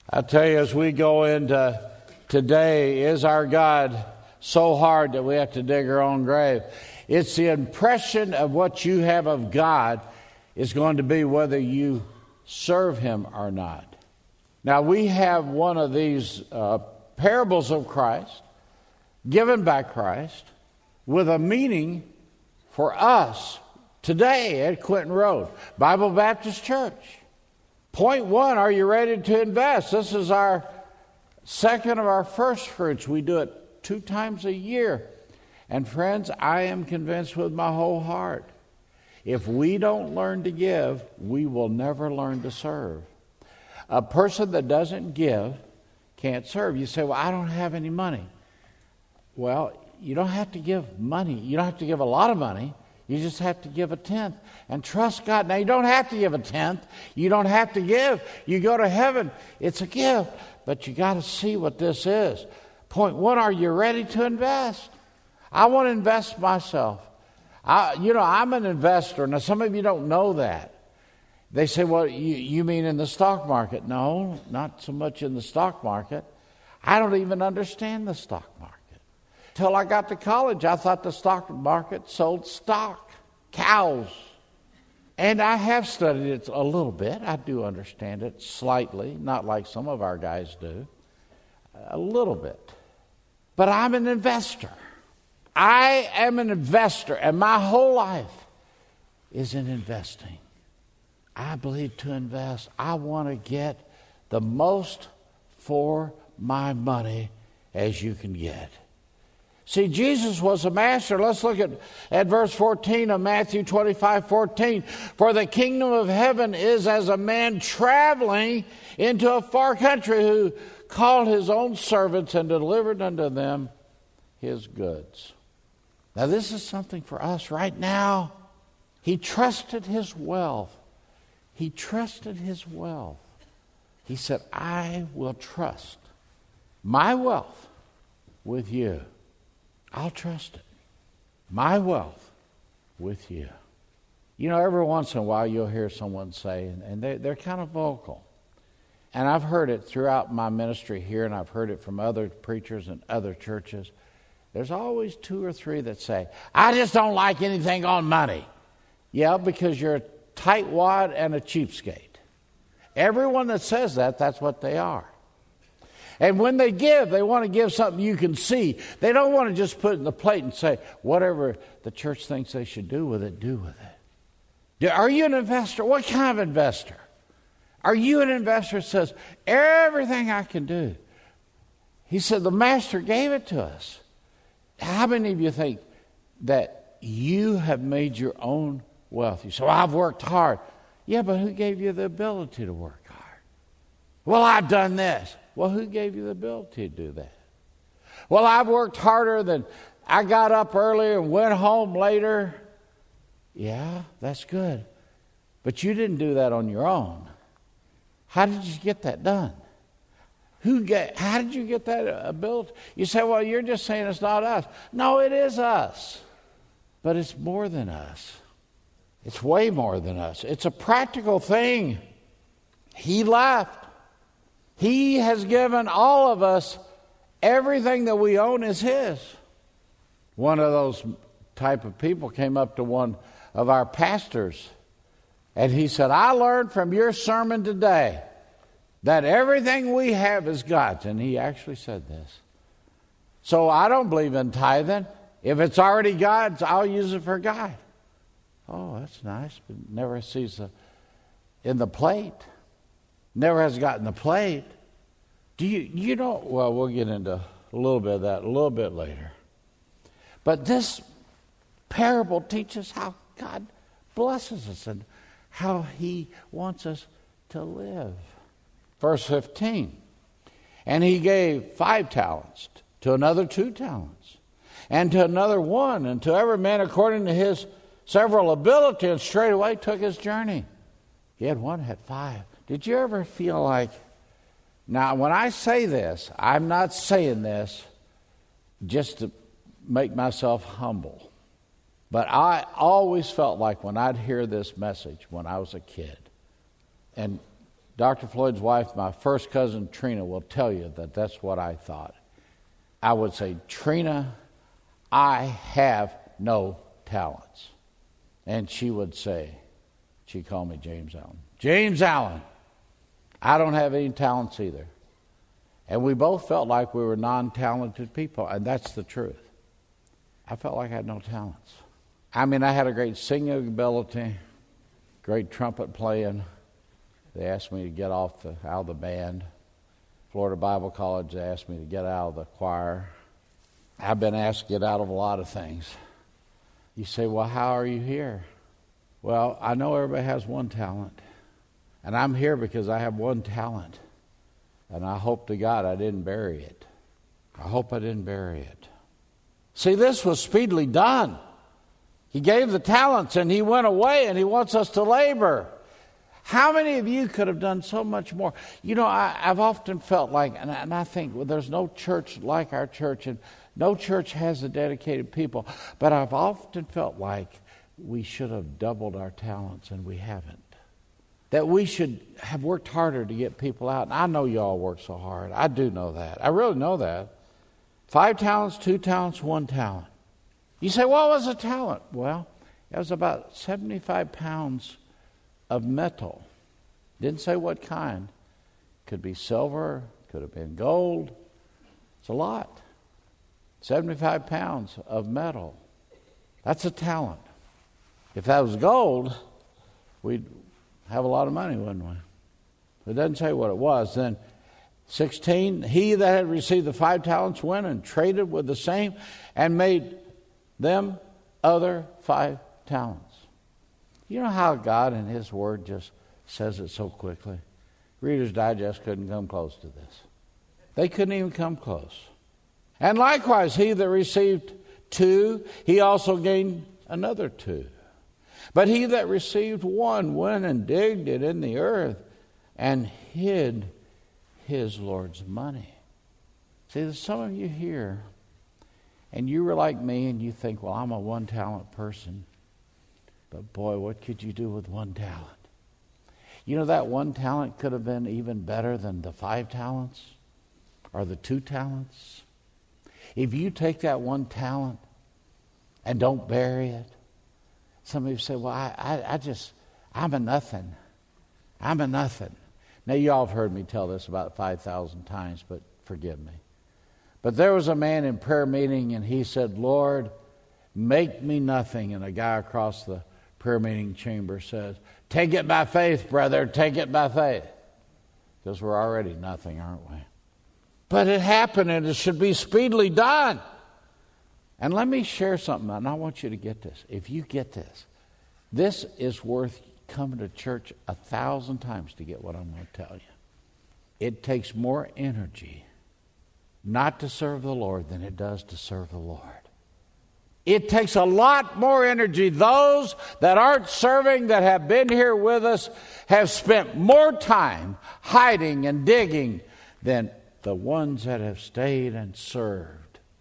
I tell you, as we go into today, is our God so hard that we have to dig our own grave? It's the impression of what you have of God is going to be whether you serve Him or not. Now, we have one of these parables of Christ, given by Christ, with a meaning for us today at Quinton Road, Bible Baptist Church. Point one, are you ready to invest? This is our second of our first fruits. We do it 2 times a year. And friends, I am convinced with my whole heart, if we don't learn to give, we will never learn to serve. A person that doesn't give can't serve. You say, well, I don't have any money. Well, you don't have to give money. You don't have to give a lot of money. You just have to give a tenth and trust God. Now, you don't have to give a tenth. You don't have to give. You go to heaven. It's a gift. But you got to see what this is. Point one, are you ready to invest? I want to invest myself. I'm an investor. Now, some of you don't know that. They say, well, you mean in the stock market? No, not so much in the stock market. I don't even understand the stock market. Till I got to college, I thought the stock market sold stock, cows. And I have studied it a little bit. I do understand it slightly, not like some of our guys do. A little bit. But I'm an investor. I am an investor, and my whole life is in investing. I believe to invest. I want to get the most for my money as you can get. See, Jesus was a master. Let's look at verse 14 of Matthew 25:14. For the kingdom of heaven is as a man traveling into a far country who called his own servants and delivered unto them his goods. Now, this is something for us right now. He trusted his wealth. He trusted his wealth. He said, I will trust my wealth with you. I'll trust it. My wealth with you. You know, every once in a while you'll hear someone say, and they're kind of vocal. And I've heard it throughout my ministry here, and I've heard it from other preachers and other churches. There's always 2 or 3 that say, I just don't like anything on money. Yeah, because you're a tightwad and a cheapskate. Everyone that says that, that's what they are. And when they give, they want to give something you can see. They don't want to just put it in the plate and say, whatever the church thinks they should do with it, do with it. Are you an investor? What kind of investor? Are you an investor that says, everything I can do? He said, the master gave it to us. How many of you think that you have made your own wealth? You say, well, I've worked hard. Yeah, but who gave you the ability to work hard? Well, I've done this. Well, who gave you the ability to do that? Well, I've worked harder than I got up earlier and went home later. Yeah, that's good. But you didn't do that on your own. How did you get that done? How did you get that ability? You say, well, you're just saying it's not us. No, it is us. But it's more than us. It's way more than us. It's a practical thing. He left. He has given all of us everything that we own is His. One of those type of people came up to one of our pastors and he said, I learned from your sermon today that everything we have is God's. And he actually said this. So I don't believe in tithing. If it's already God's, I'll use it for God. Oh, that's nice, but never sees in the plate. Never has gotten the plate. Do you know? Well, we'll get into a little bit of that a little bit later. But this parable teaches how God blesses us and how He wants us to live. Verse 15. And he gave 5 talents, to another 2 talents, and to another 1, and to every man according to his several ability, and straightway took his journey. He had 1, had 5. Did you ever feel like, now when I say this, I'm not saying this just to make myself humble. But I always felt like when I'd hear this message when I was a kid, and Dr. Floyd's wife, my first cousin Trina, will tell you that that's what I thought. I would say, Trina, I have no talents. And she would say, she called me James Allen. James Allen, I don't have any talents either. And we both felt like we were non-talented people, and that's the truth. I felt like I had no talents. I mean, I had a great singing ability, great trumpet playing. They asked me to get out of the band. Florida Bible College, they asked me to get out of the choir. I've been asked to get out of a lot of things. You say, well, how are you here? Well, I know everybody has one talent. And I'm here because I have one talent. And I hope to God I didn't bury it. I hope I didn't bury it. See, this was speedily done. He gave the talents and he went away, and he wants us to labor. How many of you could have done so much more? You know, I've often felt like, and I think, well, there's no church like our church, and no church has the dedicated people, but I've often felt like we should have doubled our talents, and we haven't. That we should have worked harder to get people out. And I know you all work so hard. I do know that. I really know that. 5 talents, 2 talents, 1 talent. You say, what was a talent? Well, it was about 75 pounds of metal. Didn't say what kind. Could be silver, could have been gold. It's a lot. 75 pounds of metal. That's a talent. If that was gold, we'd have a lot of money, wouldn't we? It doesn't say what it was. Then 16, he that had received the 5 talents went and traded with the same and made them other 5 talents. You know how God in his word just says it so quickly? Reader's Digest couldn't come close to this. They couldn't even come close. And likewise, he that received 2, he also gained another 2. But he that received 1 went and digged it in the earth and hid his Lord's money. See, there's some of you here, and you were like me, and you think, well, I'm a 1-talent person. But boy, what could you do with 1 talent? You know, that 1 talent could have been even better than the 5 talents or the 2 talents. If you take that 1 talent and don't bury it, some of you say, well, I'm a nothing. I'm a nothing. Now, you all have heard me tell this about 5,000 times, but forgive me. But there was a man in prayer meeting, and he said, Lord, make me nothing. And a guy across the prayer meeting chamber says, take it by faith, brother, take it by faith. Because we're already nothing, aren't we? But it happened, and it should be speedily done. And let me share something, and I want you to get this. If you get this, this is worth coming to church 1,000 times to get what I'm going to tell you. It takes more energy not to serve the Lord than it does to serve the Lord. It takes a lot more energy. Those that aren't serving, that have been here with us, have spent more time hiding and digging than the ones that have stayed and served.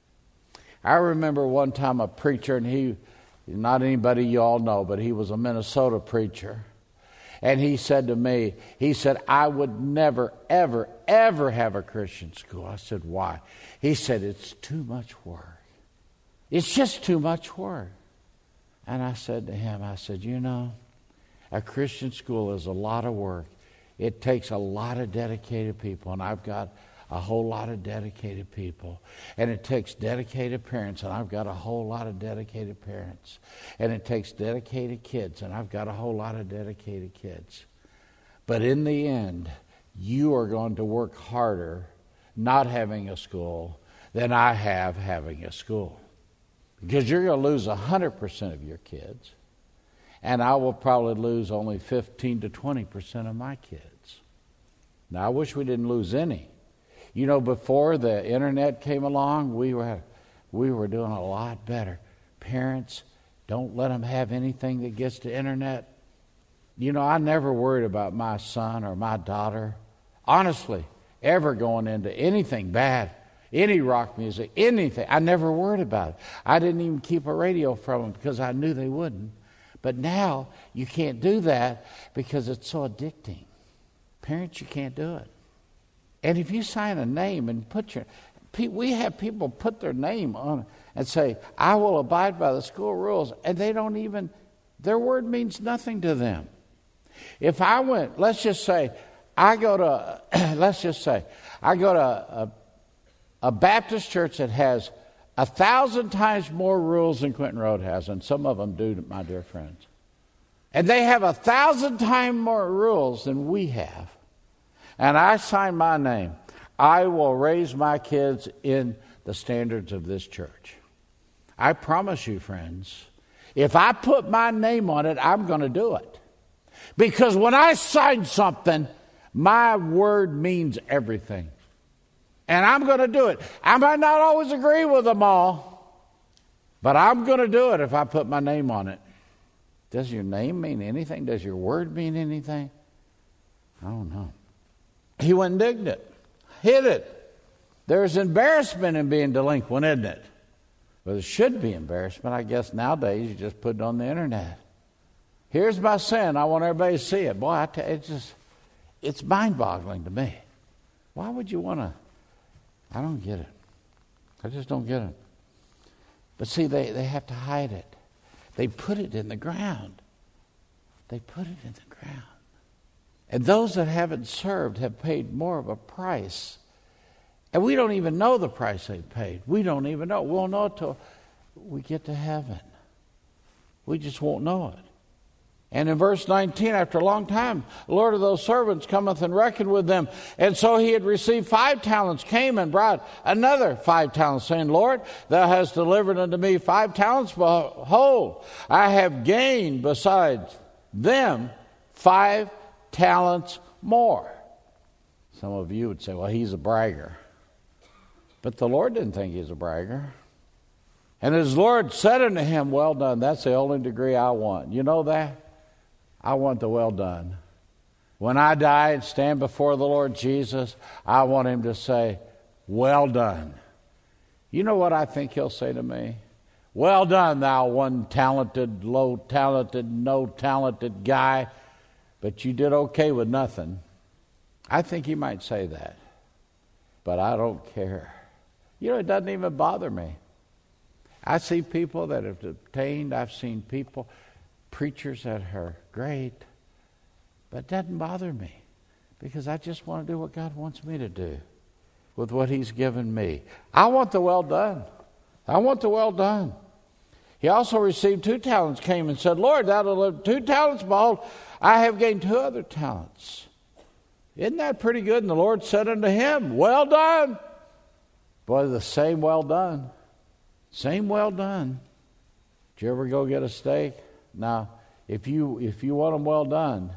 I remember one time a preacher, and he, not anybody you all know, but he was a Minnesota preacher. And he said to me, he said, I would never, ever, ever have a Christian school. I said, why? He said, it's too much work. It's just too much work. And I said to him, I said, you know, a Christian school is a lot of work. It takes a lot of dedicated people, and I've got a whole lot of dedicated people. And it takes dedicated parents, and I've got a whole lot of dedicated parents. And it takes dedicated kids, and I've got a whole lot of dedicated kids. But in the end, you are going to work harder not having a school than I have having a school. Because you're going to lose 100% of your kids, and I will probably lose only 15 to 20% of my kids. Now, I wish we didn't lose any. You know, before the internet came along, we were doing a lot better. Parents, don't let them have anything that gets to internet. You know, I never worried about my son or my daughter, honestly, ever going into anything bad, any rock music, anything. I never worried about it. I didn't even keep a radio from them because I knew they wouldn't. But now you can't do that because it's so addicting. Parents, you can't do it. And if you sign a name and we have people put their name on it and say, I will abide by the school rules, and their word means nothing to them. If I went, let's just say, I go to a Baptist church that has 1,000 times more rules than Quinton Road has, and some of them do, my dear friends. And they have 1,000 times more rules than we have. And I sign my name. I will raise my kids in the standards of this church. I promise you, friends, if I put my name on it, I'm going to do it. Because when I sign something, my word means everything. And I'm going to do it. I might not always agree with them all, but I'm going to do it if I put my name on it. Does your name mean anything? Does your word mean anything? I don't know. He went and digged it, hid it. There's embarrassment in being delinquent, isn't it? Well, there should be embarrassment. I guess nowadays you just put it on the internet. Here's my sin. I want everybody to see it. Boy, it's mind-boggling to me. Why would you want to? I don't get it. I just don't get it. But see, they have to hide it. They put it in the ground. They put it in the ground. And those that haven't served have paid more of a price. And we don't even know the price they paid. We don't even know. We'll know it till we get to heaven. We just won't know it. And in verse 19, after a long time, the Lord of those servants cometh and reckoned with them. And so he had received 5 talents, came and brought another 5 talents, saying, Lord, thou hast delivered unto me 5 talents. Behold, I have gained besides them 5 talents more. Some of you would say, well, he's a bragger. But the Lord didn't think he was a bragger. And his Lord said unto him, well done. That's the only degree I want. You know that? I want the well done. When I die and stand before the Lord Jesus, I want him to say, well done. You know what I think he'll say to me? Well done, thou one talented, low talented, no talented guy, but you did okay with nothing. I think he might say that, but I don't care. You know, it doesn't even bother me. I see people that have obtained, I've seen preachers that are great, but it doesn't bother me because I just want to do what God wants me to do with what he's given me. I want the well done. I want the well done. He also received 2 talents, came and said, Lord, thou delivered 2 talents, behold, I have gained 2 other talents. Isn't that pretty good? And the Lord said unto him, well done. Boy, the same well done. Same well done. Did you ever go get a steak? Now, if you want them well done,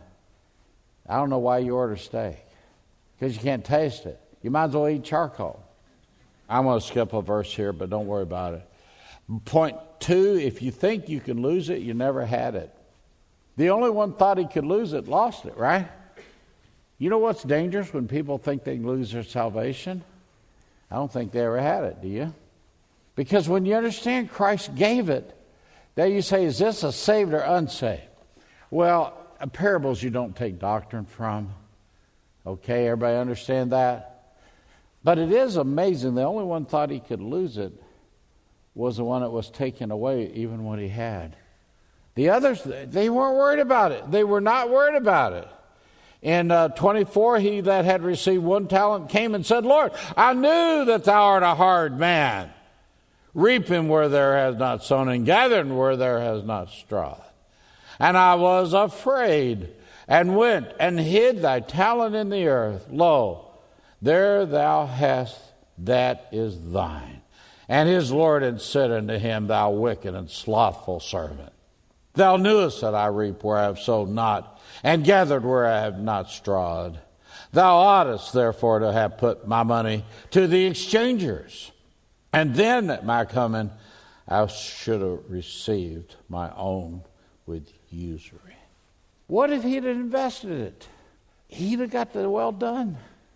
I don't know why you order steak. Because you can't taste it. You might as well eat charcoal. I'm going to skip a verse here, but don't worry about it. Point 2, if you think you can lose it, you never had it. The only one thought he could lose it, lost it, right? You know what's dangerous when people think they can lose their salvation? I don't think they ever had it, do you? Because when you understand Christ gave it, now you say, is this a saved or unsaved? Well, parables you don't take doctrine from. Okay, everybody understand that? But it is amazing. The only one thought he could lose it was the one that was taken away even what he had. The others, they weren't worried about it. They were not worried about it. In 24, he that had received 1 talent came and said, Lord, I knew that thou art a hard man, reaping where there has not sown, and gathering where there has not strawed. And I was afraid, and went and hid thy talent in the earth. Lo, there thou hast, that is thine. And his Lord had said unto him, thou wicked and slothful servant, thou knewest that I reap where I have sowed not, and gathered where I have not strawed. Thou oughtest therefore to have put my money to the exchangers, and then at my coming I should have received my own with usury. What if he'd have invested it? He'd have got the well done.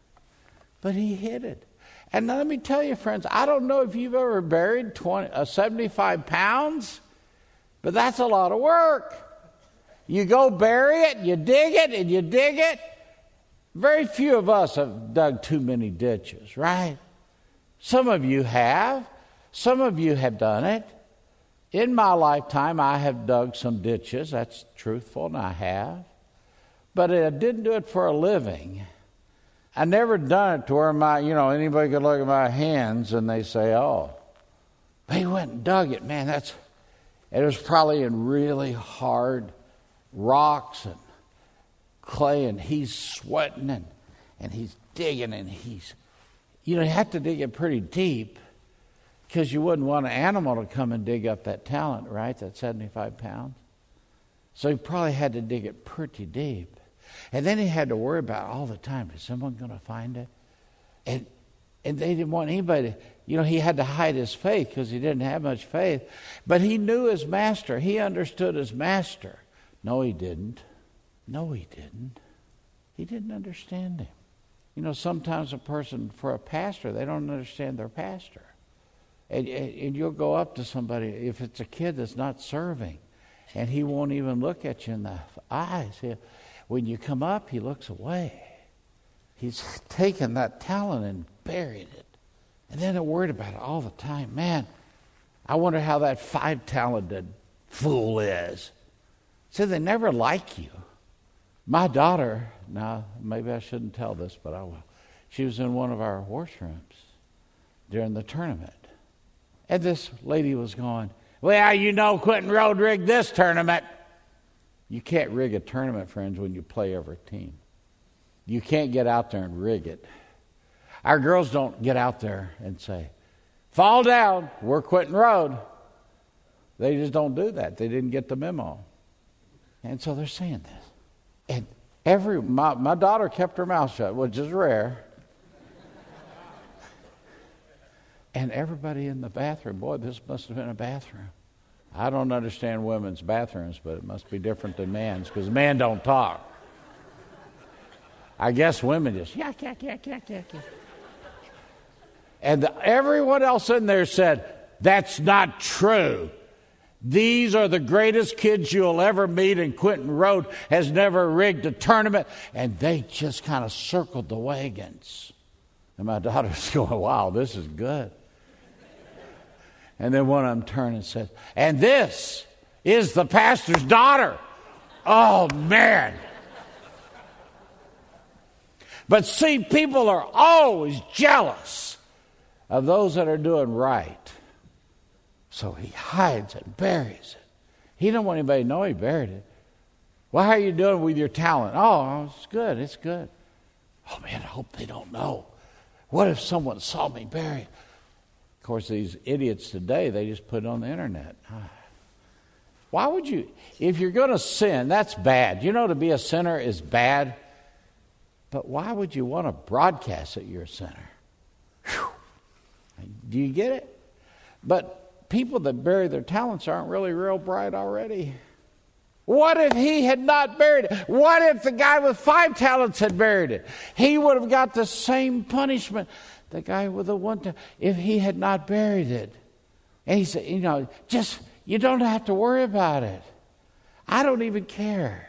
But he hid it. And now let me tell you, friends, I don't know if you've ever buried 75 pounds, but that's a lot of work. You go bury it, you dig it, and you dig it, Very few of us have dug too many ditches, right? Some of you have. Some of you have done it. In my lifetime, I have dug some ditches. That's truthful, and I have. But I didn't do it for a living. I never done it to where anybody could look at my hands and they say, oh, they went and dug it. Man, it was probably in really hard rocks and clay, and he's sweating and he's digging, and you have to dig it pretty deep because you wouldn't want an animal to come and dig up that talent, right? That's 75 pounds. So he probably had to dig it pretty deep. And then he had to worry about all the time, is someone going to find it? And they didn't want anybody to, he had to hide his faith because he didn't have much faith. But he knew his master. He understood his master. No, he didn't. No, he didn't. He didn't understand him. Sometimes for a pastor, they don't understand their pastor. And you'll go up to somebody, if it's a kid that's not serving, and he won't even look at you in the eyes. When you come up, he looks away. He's taken that talent and buried it. And then they're worried about it all the time. Man, I wonder how that 5-talented fool is. So they never like you. My daughter, now maybe I shouldn't tell this, but I will. She was in one of our washrooms during the tournament. And this lady was going, well, Quentin Road rigged this tournament. You can't rig a tournament, friends, when you play every team. You can't get out there and rig it. Our girls don't get out there and say, fall down, we're Quentin Road. They just don't do that. They didn't get the memo. And so they're saying this. And my daughter kept her mouth shut, which is rare. And everybody in the bathroom, boy, this must have been a bathroom. I don't understand women's bathrooms, but it must be different than men's because men don't talk. I guess women just yak, yak, yak, yak, yak, yak. And everyone else in there said, that's not true. These are the greatest kids you'll ever meet, and Quentin Road has never rigged a tournament. And they just kind of circled the wagons. And my daughter's going, wow, this is good. And then one of them turned and said, and this is the pastor's daughter. Oh, man. But see, people are always jealous of those that are doing right. So he hides it, buries it. He didn't want anybody to know he buried it. Well, how are you doing with your talent? Oh, it's good, it's good. Oh, man, I hope they don't know. What if someone saw me bury it? Of course, these idiots today, they just put it on the internet. Why would you? If you're going to sin, that's bad. To be a sinner is bad. But why would you want to broadcast that you're a sinner? Whew. Do you get it? But people that bury their talents aren't really real bright already. What if he had not buried it? What if the guy with 5 talents had buried it? He would have got the same punishment. The guy with the 1 talent, if he had not buried it. And he said, you don't have to worry about it. I don't even care.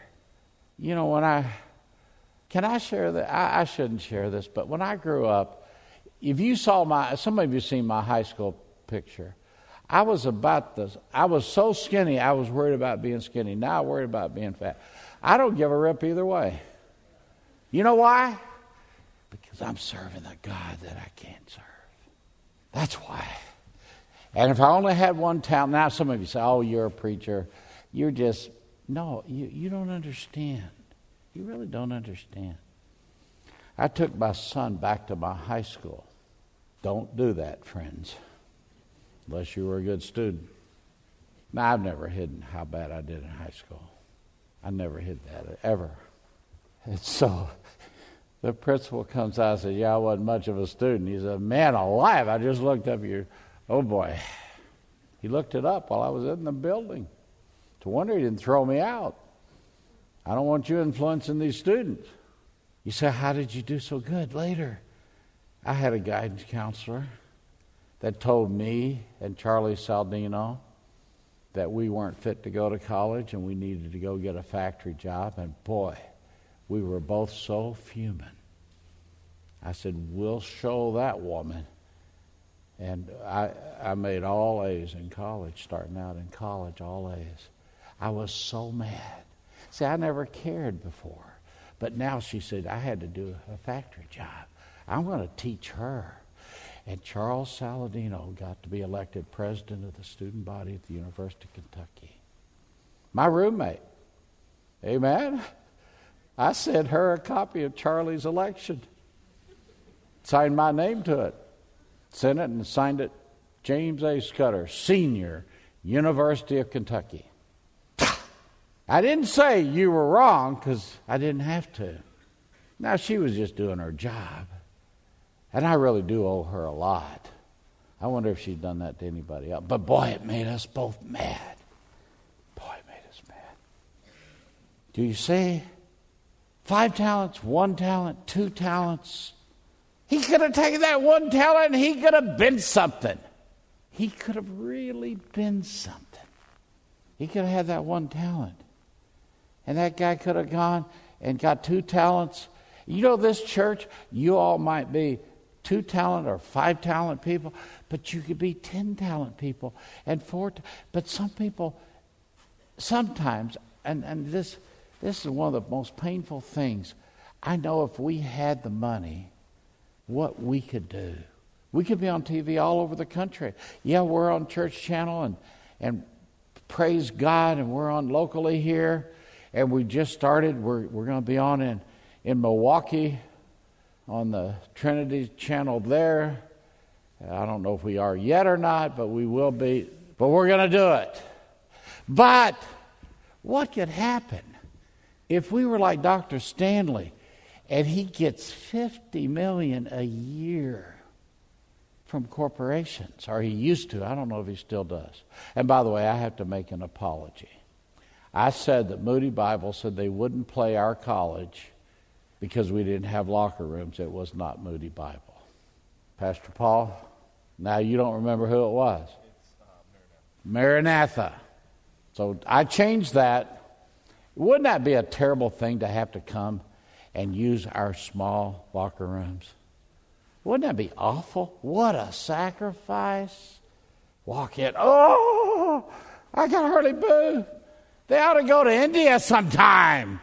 Can I share that? I shouldn't share this, but when I grew up, if you saw some of you seen my high school picture. I was so skinny, I was worried about being skinny. Now I'm worried about being fat. I don't give a rip either way. You know why? Because I'm serving the God that I can't serve. That's why. And if I only had 1 talent, now some of you say, oh, you're a preacher. You're just, no, you don't understand. You really don't understand. I took my son back to my high school. Don't do that, friends, unless you were a good student. Now, I've never hidden how bad I did in high school. I never hid that, ever. And so the principal comes out and says, I wasn't much of a student. He said, man alive, I just looked up your, oh boy. He looked it up while I was in the building. To wonder he didn't throw me out. I don't want you influencing these students. You say, how did you do so good? Later, I had a guidance counselor that told me and Charlie Saldino that we weren't fit to go to college and we needed to go get a factory job. And boy, We were both so fuming. I said, we'll show that woman. And I made all A's in college, starting out in college, all A's. I was so mad. See, I never cared before. But now she said, I had to do a factory job. I'm going to teach her. And Charles Saladino got to be elected president of the student body at the University of Kentucky. My roommate. Amen. I sent her a copy of Charlie's election. Signed my name to it. Sent it and signed it, James A. Scudder, Senior, University of Kentucky. I didn't say you were wrong because I didn't have to. Now, she was just doing her job. And I really do owe her a lot. I wonder if she'd done that to anybody else. But boy, it made us both mad. Boy, it made us mad. Do you see? 5 talents, 1 talent, 2 talents. He could have taken that 1 talent and he could have been something. He could have really been something. He could have had that 1 talent. And that guy could have gone and got 2 talents. You know, this church, you all might be 2 talent or 5 talent people, but you could be 10 talent people and 4. But some people, sometimes, and this is one of the most painful things. I know if we had the money, what we could do. We could be on TV all over the country. Yeah, we're on Church Channel and praise God, and we're on locally here. And we just started. We're going to be on in Milwaukee on the Trinity Channel there. I don't know if we are yet or not, but we will be. But we're going to do it. But what could happen if we were like Dr. Stanley and he gets $50 million a year from corporations, or he used to. I don't know if he still does. And by the way, I have to make an apology. I said that Moody Bible said they wouldn't play our college because we didn't have locker rooms. It was not Moody Bible. Pastor Paul, now you don't remember who it was. It's Maranatha. So I changed that. Wouldn't that be a terrible thing to have to come and use our small locker rooms? Wouldn't that be awful? What a sacrifice. Walk in. Oh, I can hardly move. They ought to go to India sometime.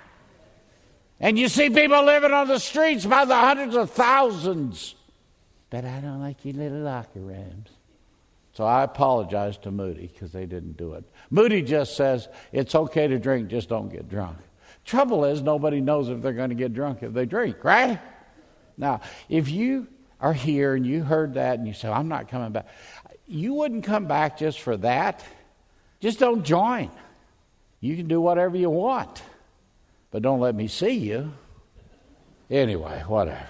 And you see people living on the streets by the hundreds of thousands. But I don't like your little locker rooms. So I apologize to Moody because they didn't do it. Moody just says, it's okay to drink, just don't get drunk. Trouble is, nobody knows if they're going to get drunk if they drink, right? Now, if you are here and you heard that and you say, I'm not coming back, you wouldn't come back just for that. Just don't join. You can do whatever you want, but don't let me see you. Anyway, whatever.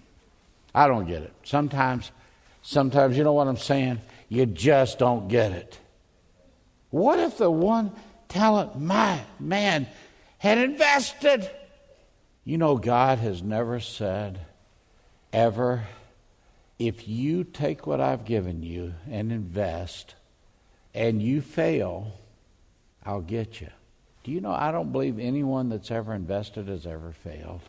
I don't get it. Sometimes, you know what I'm saying? You just don't get it. What if the 1 talent man had invested? You know, God has never said, ever, if you take what I've given you and invest and you fail, I'll get you. Do you know, I don't believe anyone that's ever invested has ever failed.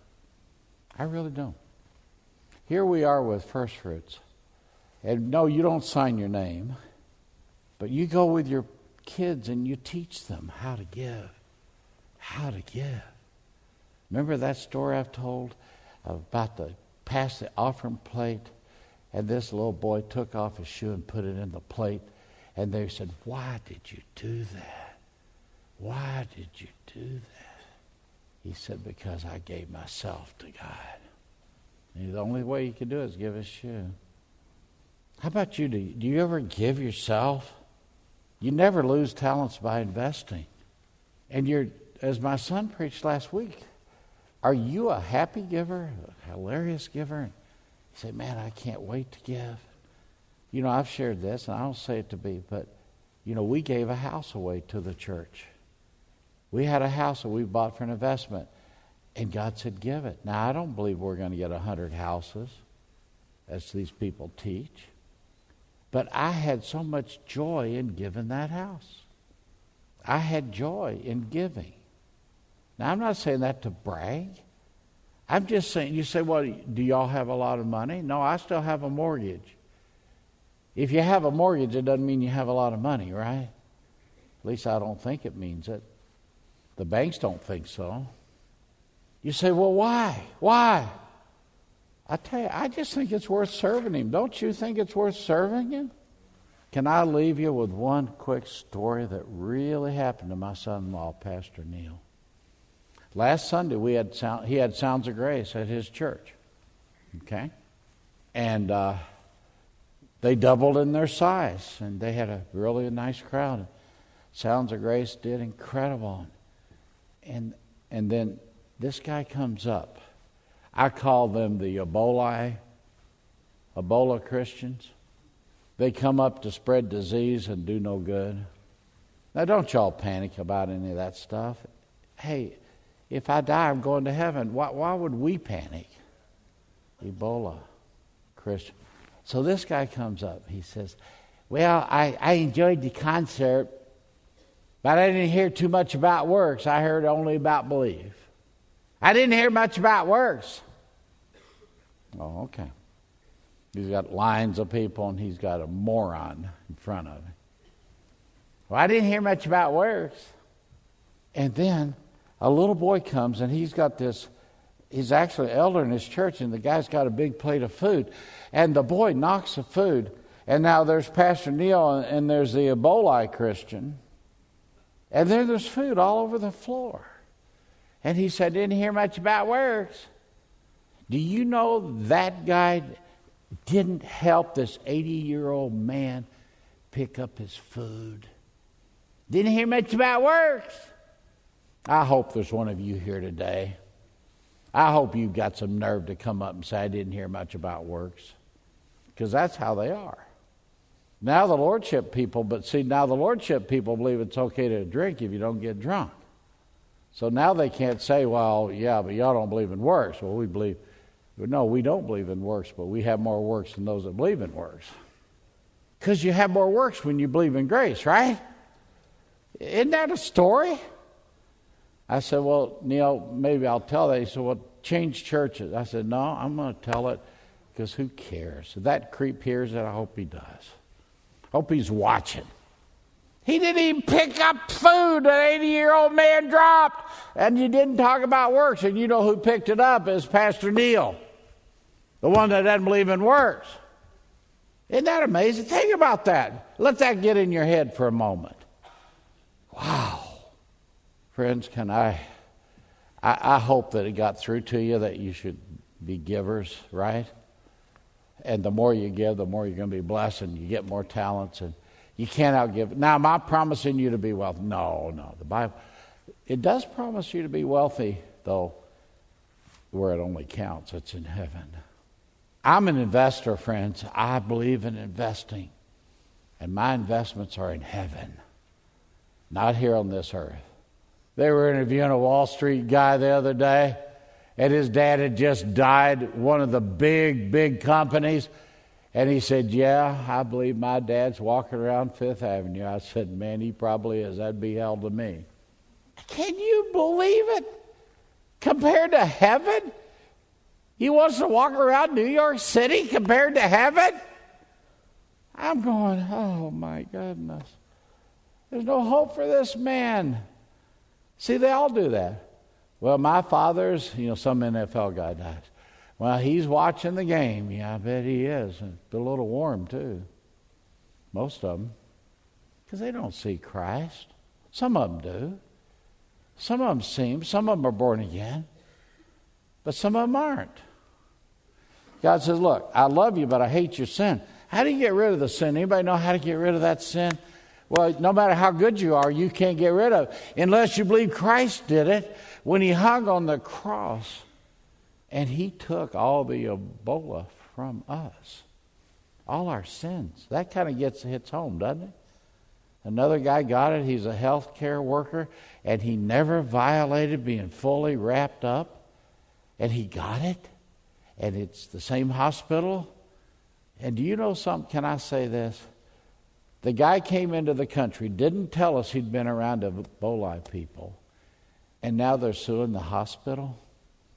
I really don't. Here we are with First Fruits. And no, you don't sign your name, but you go with your kids and you teach them how to give. How to give. Remember that story I've told about pass the offering plate, and this little boy took off his shoe and put it in the plate, and they said, why did you do that? Why did you do that? He said, because I gave myself to God. And the only way you can do it is give his shoe. How about you? Do you ever give yourself? You never lose talents by investing. And as my son preached last week, are you a happy giver, a hilarious giver? He said, man, I can't wait to give. You know, I've shared this, and I don't say it to be, but, you know, we gave a house away to the church. We had a house that we bought for an investment, and God said, give it. Now, I don't believe we're going to get 100 houses, as these people teach. But I had so much joy in giving that house. I had joy in giving. Now, I'm not saying that to brag. I'm just saying, you say, well, do y'all have a lot of money? No, I still have a mortgage. If you have a mortgage, it doesn't mean you have a lot of money, right? At least I don't think it means it. The banks don't think so. You say, well, why? Why? I tell you, I just think it's worth serving him. Don't you think it's worth serving him? Can I leave you with one quick story that really happened to my son-in-law, Pastor Neil? Last Sunday, he had Sounds of Grace at his church. Okay? And they doubled in their size, and they had a really nice crowd. Sounds of Grace did incredible. And then this guy comes up. I call them the Ebola Christians. They come up to spread disease and do no good. Now, don't y'all panic about any of that stuff. Hey, if I die, I'm going to heaven. Why would we panic? Ebola Christian. So this guy comes up. He says, well, I enjoyed the concert, but I didn't hear too much about works. I heard only about belief. I didn't hear much about works. Oh, okay. He's got lines of people, and he's got a moron in front of him. Well, I didn't hear much about works. And then a little boy comes, and he's got this, he's actually an elder in his church, and the guy's got a big plate of food. And the boy knocks the food, and now there's Pastor Neil, and there's the Ebola Christian. And then there's food all over the floor. And he said, didn't hear much about works. Do you know that guy didn't help this 80-year-old man pick up his food? Didn't hear much about works. I hope there's one of you here today. I hope you've got some nerve to come up and say, I didn't hear much about works. Because that's how they are. Now the Lordship people believe it's okay to drink if you don't get drunk. So now they can't say, well, yeah, but y'all don't believe in works. Well, we don't believe in works, but we have more works than those that believe in works. Because you have more works when you believe in grace, right? Isn't that a story? I said, well, Neil, maybe I'll tell that. He said, well, change churches. I said, no, I'm going to tell it because who cares? If that creep hears it, I hope he does. Hope he's watching. He didn't even pick up food that 80-year-old man dropped, and you didn't talk about works, and you know who picked it up is Pastor Neil, the one that doesn't believe in works. Isn't that amazing? Think about that. Let that get in your head for a moment. Wow. Friends, I hope that it got through to you that you should be givers, right? And the more you give, the more you're going to be blessed, and you get more talents, and you can't outgive. Now, am I promising you to be wealthy? No. The Bible, it does promise you to be wealthy, though, where it only counts. It's in heaven. I'm an investor, friends. I believe in investing. And my investments are in heaven, not here on this earth. They were interviewing a Wall Street guy the other day, and his dad had just died, one of the big companies. And he said, yeah, I believe my dad's walking around Fifth Avenue. I said, man, he probably is. That'd be hell to me. Can you believe it? Compared to heaven? He wants to walk around New York City compared to heaven? I'm going, oh my goodness. There's no hope for this man. See, they all do that. Well, my father's, some NFL guy dies. Well, he's watching the game. Yeah, I bet he is. It's a little warm, too. Most of them. Because they don't see Christ. Some of them do. Some of them see him. Some of them are born again. But some of them aren't. God says, look, I love you, but I hate your sin. How do you get rid of the sin? Anybody know how to get rid of that sin? Well, no matter how good you are, you can't get rid of it unless you believe Christ did it when he hung on the cross. And he took all the Ebola from us. All our sins. That kind of hits home, doesn't it? Another guy got it. He's a health care worker. And he never violated being fully wrapped up. And he got it. And it's the same hospital. And do you know something? Can I say this? The guy came into the country, didn't tell us he'd been around Ebola people. And now they're suing the hospital.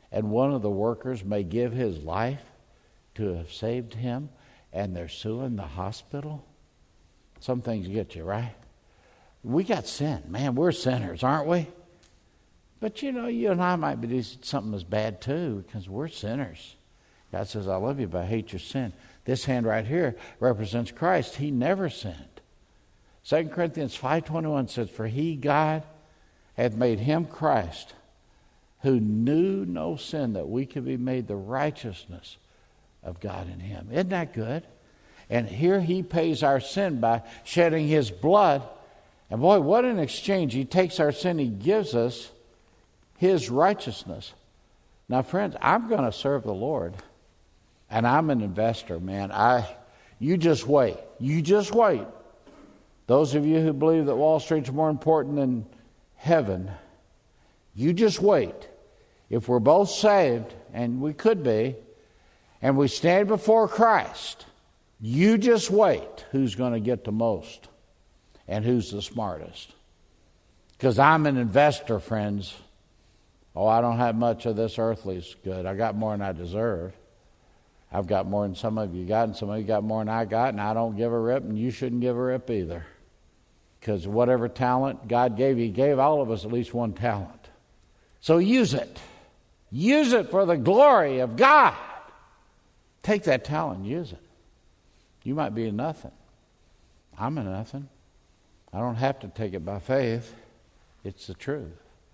and one of the workers may give his life to have saved him, and they're suing the hospital? Some things get you, right? We got sin. Man, we're sinners, aren't we? But you and I might be doing something as bad too, because we're sinners. God says, I love you, but I hate your sin. This hand right here represents Christ. He never sinned. 2 Corinthians 5:21 says, for he, God, hath made him Christ, who knew no sin, that we could be made the righteousness of God in him. Isn't that good? And here he pays our sin by shedding his blood. And boy, what an exchange. He takes our sin, he gives us his righteousness. Now, friends, I'm going to serve the Lord. And I'm an investor, man. You just wait. You just wait. Those of you who believe that Wall Street's more important than heaven, you just wait. If we're both saved, and we could be, and we stand before Christ, you just wait who's going to get the most and who's the smartest. Because I'm an investor, friends. Oh, I don't have much of this earthly good. I got more than I deserve. I've got more than some of you got, and some of you got more than I got, and I don't give a rip, and you shouldn't give a rip either. Because whatever talent God gave you, He gave all of us at least one talent. So use it. Use it for the glory of God. Take that talent and use it. You might be a nothing. I'm a nothing. I don't have to take it by faith. It's the truth.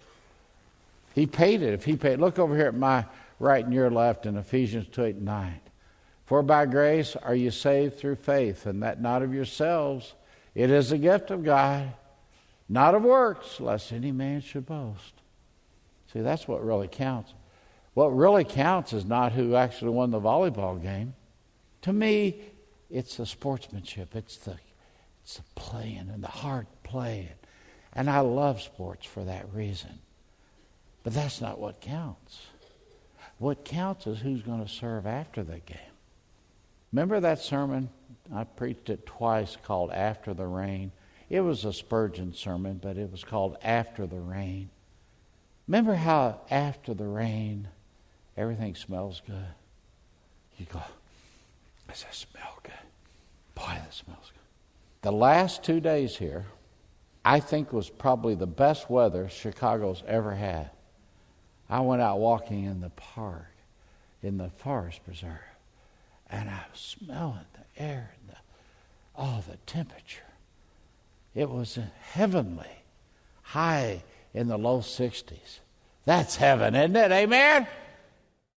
He paid it. If He paid, look over here at my right and your left in Ephesians 2:8-9. For by grace are you saved through faith, and that not of yourselves. It is a gift of God, not of works, lest any man should boast. See, that's what really counts. What really counts is not who actually won the volleyball game. To me, it's the sportsmanship. It's the playing and the hard playing. And I love sports for that reason. But that's not what counts. What counts is who's going to serve after the game. Remember that sermon? I preached it twice, called After the Rain. It was a Spurgeon sermon, but it was called After the Rain. Remember how after the rain, everything smells good? You go, does that smell good? Boy, that smells good. The last 2 days here, I think was probably the best weather Chicago's ever had. I went out walking in the park, in the forest preserve, and I was smelling the air and the temperature. It was heavenly, high in the low 60s. That's heaven, isn't it? Amen?